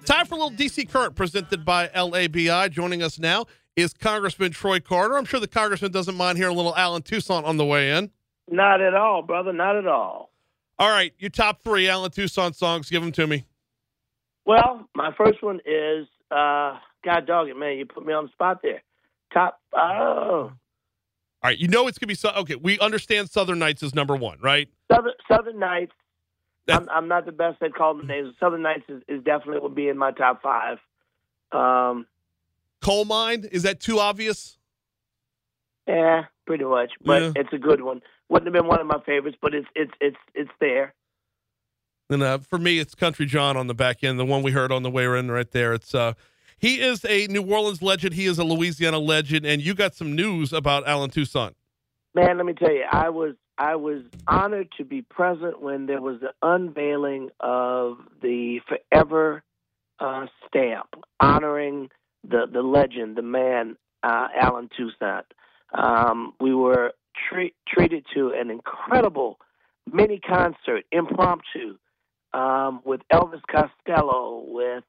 Time for a little DC Current presented by LABI. Joining us now is Congressman Troy Carter. I'm sure the Congressman doesn't mind hearing a little Allen Toussaint on the way in. Not at all, brother. Not at all. All right, your top three Allen Toussaint songs. Give them to me. Well, my first one is, God dog it, man. You put me on the spot there. All right, you know it's going to be okay, we understand Southern Nights is number one, right? Southern Nights. I'm not the best at calling the names. Southern Nights is definitely will be in my top five. Coal Mine, is that too obvious? Yeah, pretty much. But It's a good one. Wouldn't have been one of my favorites, but it's there. And for me, it's Country John on the back end, the one we heard on the way in right there. It's he is a New Orleans legend. He is a Louisiana legend, and you got some news about Allen Toussaint. Man, let me tell you, I was honored to be present when there was the unveiling of the Forever stamp honoring the legend, the man, Allen Toussaint. We were treated to an incredible mini concert, impromptu, with Elvis Costello, with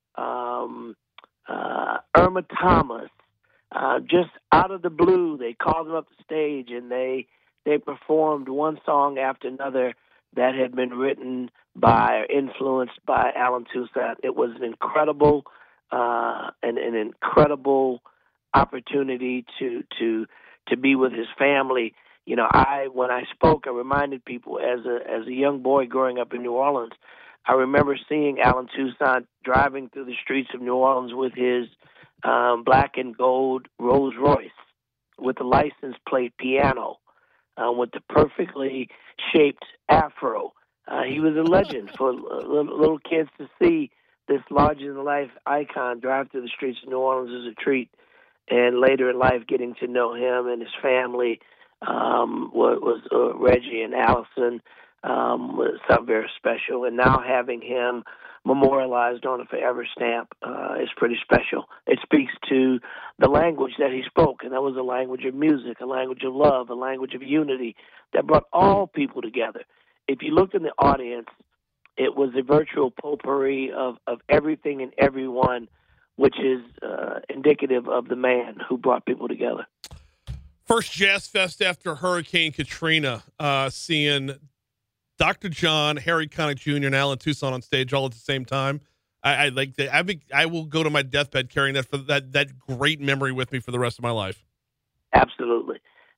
Irma Thomas. Just out of the blue, they called him up the stage and they performed one song after another that had been written by or influenced by Allen Toussaint. It was an incredible opportunity to be with his family. You know, when I spoke, I reminded people as a young boy growing up in New Orleans, I remember seeing Allen Toussaint driving through the streets of New Orleans with his black and gold Rolls Royce with the license plate piano, with the perfectly shaped afro. He was a legend for little kids to see this larger-than-life icon drive through the streets of New Orleans as a treat. And later in life, getting to know him and his family, was Reggie and Allison, was something very special. And now having him memorialized on a Forever stamp is pretty special. It speaks to the language that he spoke, and that was a language of music, a language of love, a language of unity that brought all people together. If you looked in the audience, it was a virtual potpourri of everything and everyone, which is indicative of the man who brought people together. First Jazz Fest after Hurricane Katrina, seeing Dr. John, Harry Connick Jr., and Allen Toussaint on stage all at the same time. I like that. I will go to my deathbed carrying that great memory with me for the rest of my life. Absolutely,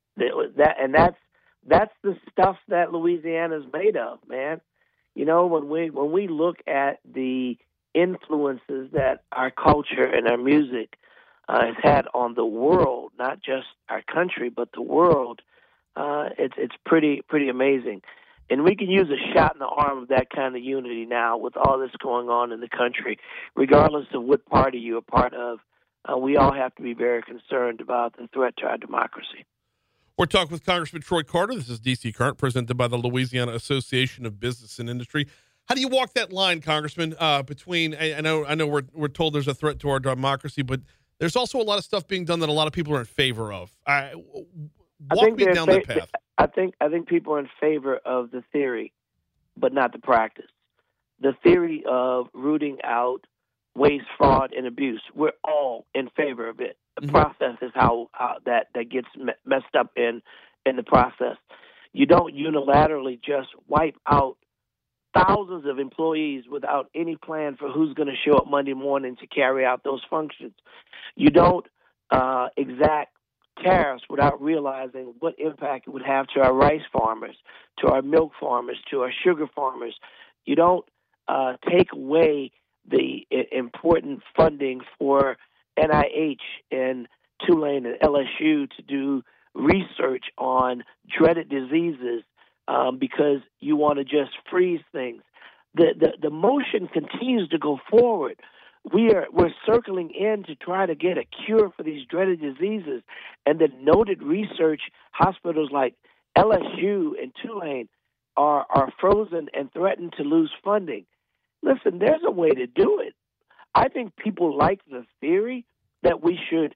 that's the stuff that Louisiana's made of, man. You know, when we look at the influences that our culture and our music has had on the world, not just our country but the world, it's pretty amazing. And we can use a shot in the arm of that kind of unity now with all this going on in the country, regardless of what party you're a part of. We all have to be very concerned about the threat to our democracy. We're talking with Congressman Troy Carter. This is DC Current, presented by the Louisiana Association of Business and Industry. How do you walk that line, Congressman, between, I know we're told there's a threat to our democracy, but there's also a lot of stuff being done that a lot of people are in favor of. Walk me down that path. I think people are in favor of the theory, but not the practice. The theory of rooting out waste, fraud, and abuse, we're all in favor of it. The process is how that gets messed up in the process. You don't unilaterally just wipe out thousands of employees without any plan for who's going to show up Monday morning to carry out those functions. You don't exact tariffs without realizing what impact it would have to our rice farmers, to our milk farmers, to our sugar farmers. You don't take away the important funding for NIH and Tulane and LSU to do research on dreaded diseases because you want to just freeze things. The motion continues to go forward. We're circling in to try to get a cure for these dreaded diseases, and the noted research hospitals like LSU and Tulane are frozen and threaten to lose funding. Listen, there's a way to do it. I think people like the theory that we should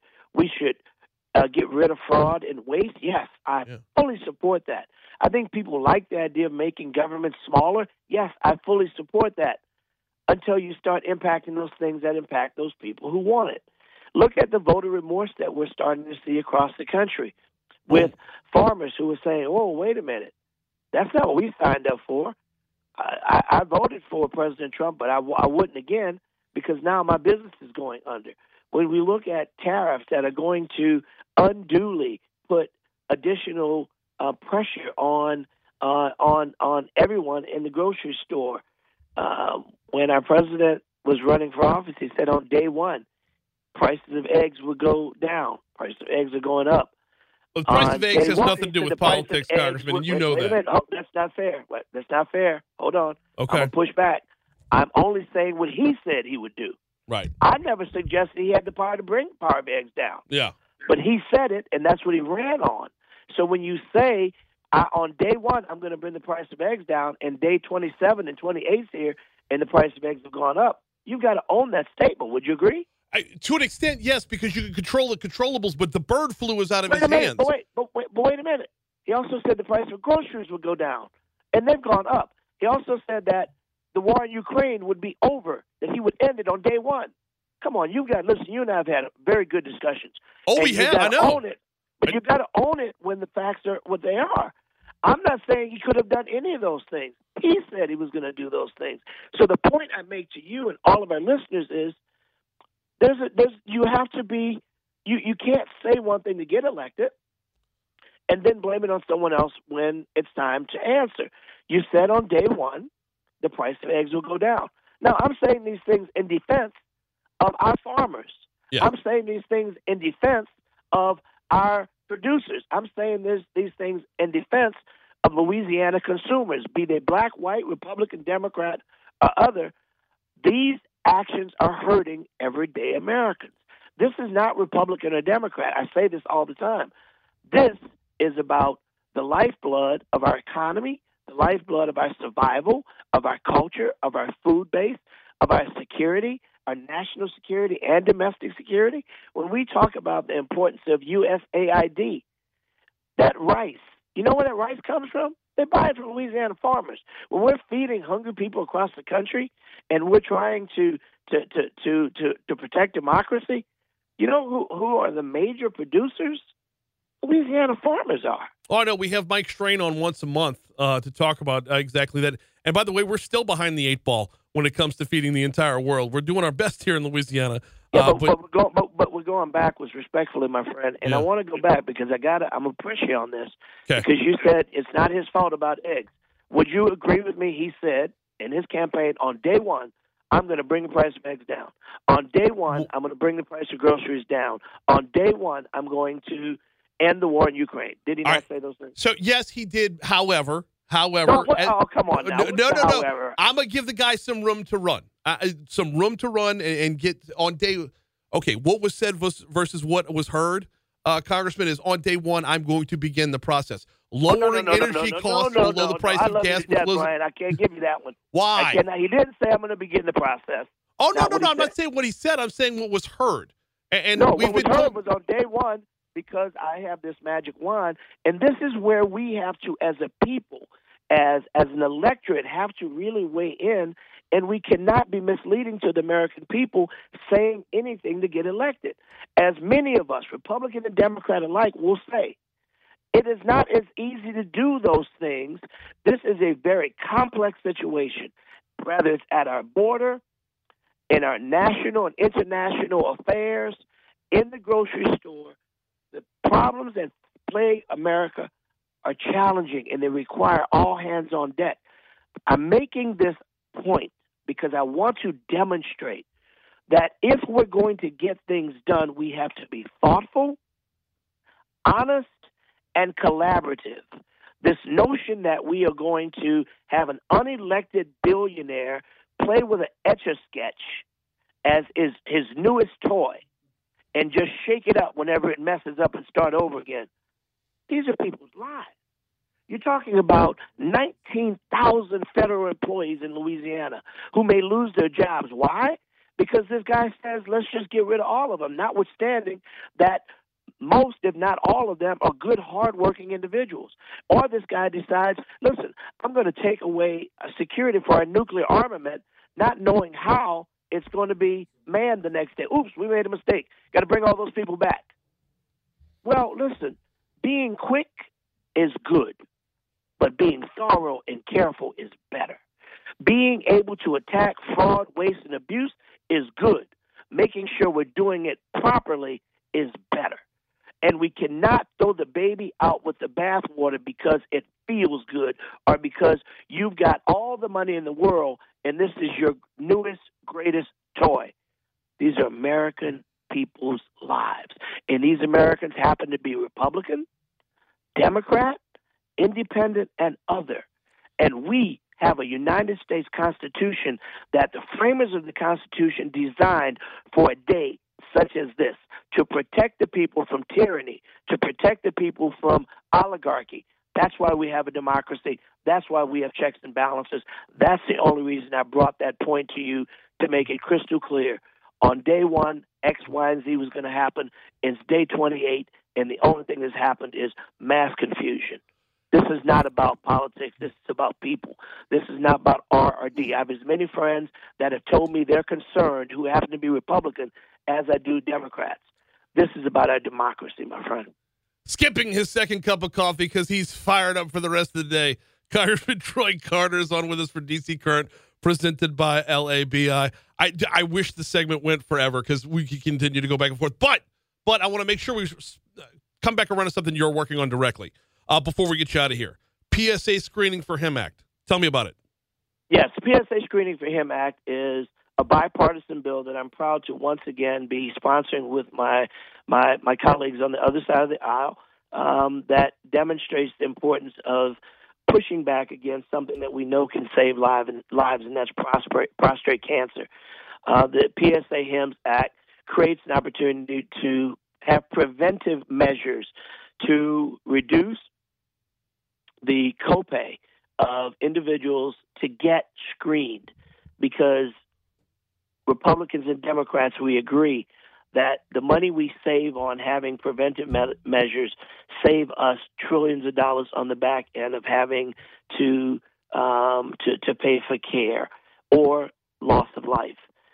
get rid of fraud and waste. Yes, I fully support that. I think people like the idea of making government smaller. Yes, I fully support that. until you start impacting those things that impact those people who want it. Look at the voter remorse that we're starting to see across the country with farmers who are saying, oh, wait a minute, that's not what we signed up for. I voted for President Trump, but I wouldn't again because now my business is going under. When we look at tariffs that are going to unduly put additional pressure on everyone in the grocery store. When our president was running for office, he said on day one, prices of eggs would go down. Prices of eggs are going up. Well, the price of eggs has nothing to do with politics, Congressman, and you know that. Wait a minute. Oh, that's not fair. That's not fair. Hold on. Okay. I'm going to push back. I'm only saying what he said he would do. Right. I never suggested he had the power to bring power of eggs down. Yeah. But he said it, and that's what he ran on. So when you say, on day one, I'm going to bring the price of eggs down, and day 27 and 28 here, and the price of eggs have gone up, you've got to own that statement. Would you agree? To an extent, yes, because you can control the controllables, but the bird flu is out of his hands. But wait a minute. He also said the price of groceries would go down, and they've gone up. He also said that the war in Ukraine would be over, that he would end it on day one. Come on, you and I have had very good discussions. Oh, we have, I know. Own it, but you've got to own it when the facts are what they are. I'm not saying he could have done any of those things. He said he was going to do those things. So the point I make to you and all of our listeners is you have to be you can't say one thing to get elected and then blame it on someone else when it's time to answer. You said on day one the price of eggs will go down. Now I'm saying these things in defense of our farmers. Yeah. I'm saying these things in defense of our producers. I'm saying these things in defense of Louisiana consumers, be they black, white, Republican, Democrat, or other. These actions are hurting everyday Americans. This is not Republican or Democrat. I say this all the time. This is about the lifeblood of our economy, the lifeblood of our survival, of our culture, of our food base, of our security, our national security and domestic security. When we talk about the importance of USAID, that rice, you know where that rice comes from? They buy it from Louisiana farmers. When we're feeding hungry people across the country and we're trying to protect democracy, you know who are the major producers? Louisiana farmers are. Oh, I know. We have Mike Strain on once a month to talk about exactly that. And by the way, we're still behind the 8 ball when it comes to feeding the entire world. We're doing our best here in Louisiana. Yeah, but we're going backwards, respectfully, my friend. And I want to go back because I'm going to push you on this. Okay. Because you said it's not his fault about eggs. Would you agree with me? He said in his campaign on day one, I'm going to bring the price of eggs down. On day one, I'm going to bring the price of groceries down. On day one, I'm going to end the war in Ukraine. Did he not say those things? So, yes, he did. However. No, come on now. No. I'm going to give the guy some room to run. And get on day. Okay, what was said versus what was heard, Congressman, is on day one, I'm going to begin the process. Lowering energy costs will lower the price of gas. Brian, I can't give you that one. Why? He didn't say I'm going to begin the process. Oh, no. I'm not saying what he said. I'm saying what was heard. What was heard was on day one because I have this magic wand. And this is where we have to, as a people, as an electorate, have to really weigh in. And we cannot be misleading to the American people saying anything to get elected. As many of us, Republican and Democrat alike, will say, it is not as easy to do those things. This is a very complex situation, whether it's at our border, in our national and international affairs, in the grocery store. The problems that plague America are challenging, and they require all hands on deck. I'm making this point because I want to demonstrate that if we're going to get things done, we have to be thoughtful, honest, and collaborative. This notion that we are going to have an unelected billionaire play with an Etch-a-Sketch as is his newest toy and just shake it up whenever it messes up and start over again. These are people's lives. You're talking about 19,000 federal employees in Louisiana who may lose their jobs. Why? Because this guy says, let's just get rid of all of them, notwithstanding that most, if not all of them, are good, hardworking individuals. Or this guy decides, listen, I'm going to take away security for our nuclear armament, not knowing how it's going to be manned the next day. Oops, we made a mistake. Got to bring all those people back. Well, listen, being quick is good, but being thorough and careful is better. Being able to attack fraud, waste, and abuse is good. Making sure we're doing it properly is better. And we cannot throw the baby out with the bathwater because it feels good or because you've got all the money in the world and this is your newest, greatest toy. These are American people's lives. And these Americans happen to be Republican, Democrat, Independent, and other. And we have a United States Constitution that the framers of the Constitution designed for a day such as this, to protect the people from tyranny, to protect the people from oligarchy. That's why we have a democracy. That's why we have checks and balances. That's the only reason I brought that point to you, to make it crystal clear. On day one, X, Y, and Z was going to happen. It's day 28, and the only thing that's happened is mass confusion. This is not about politics. This is about people. This is not about R or D. I have as many friends that have told me they're concerned who happen to be Republican as I do Democrats. This is about our democracy, my friend. Skipping his second cup of coffee because he's fired up for the rest of the day. Congressman Troy Carter is on with us for DC Current, presented by LABI. I wish the segment went forever because we could continue to go back and forth. But I want to make sure we come back around to something you're working on directly before we get you out of here. PSA Screening for Him Act. Tell me about it. Yes, the PSA Screening for Him Act is a bipartisan bill that I'm proud to once again be sponsoring with my colleagues on the other side of the aisle, that demonstrates the importance of pushing back against something that we know can save lives, and that's prostate cancer. The PSA HIMSS Act creates an opportunity to have preventive measures to reduce the copay of individuals to get screened, because Republicans and Democrats, we agree that the money we save on having preventive measures save us trillions of dollars on the back end of having to pay for care or loss of life.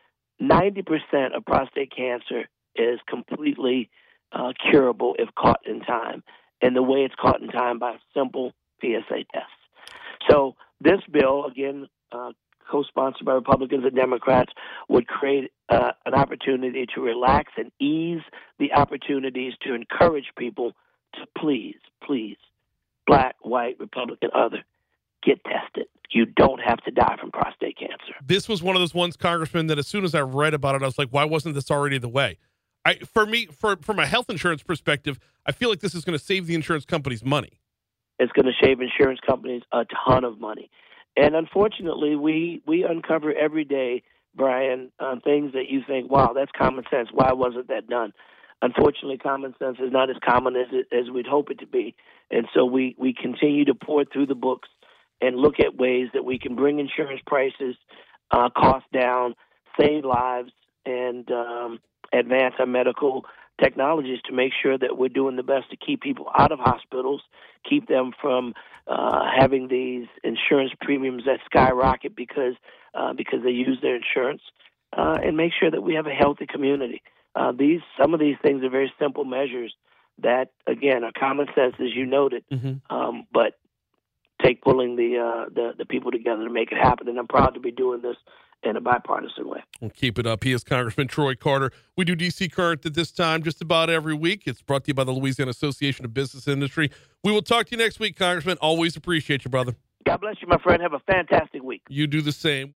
90% of prostate cancer is completely curable if caught in time, and the way it's caught in time by simple PSA tests. So this bill, again, co-sponsored by Republicans and Democrats, would create an opportunity to relax and ease the opportunities to encourage people to please, black, white, Republican, other, get tested. You don't have to die from prostate cancer. This was one of those ones, Congressman, that as soon as I read about it, I was like, why wasn't this already the way? From a health insurance perspective, I feel like this is going to save the insurance companies money. It's going to save insurance companies a ton of money. And unfortunately, we uncover every day, Brian, things that you think, wow, that's common sense. Why wasn't that done? Unfortunately, common sense is not as common as we'd hope it to be. And so we continue to pour through the books and look at ways that we can bring insurance prices, costs down, save lives, and advance our medical technologies to make sure that we're doing the best to keep people out of hospitals, keep them from having these insurance premiums that skyrocket because they use their insurance, and make sure that we have a healthy community. Some of these things are very simple measures that, again, are common sense, as you noted, but take pulling the people together to make it happen. And I'm proud to be doing this in a bipartisan way. We'll keep it up. He is Congressman Troy Carter. We do DC Current at this time just about every week. It's brought to you by the Louisiana Association of Business Industry. We will talk to you next week, Congressman. Always appreciate you, brother. God bless you, my friend. Have a fantastic week. You do the same.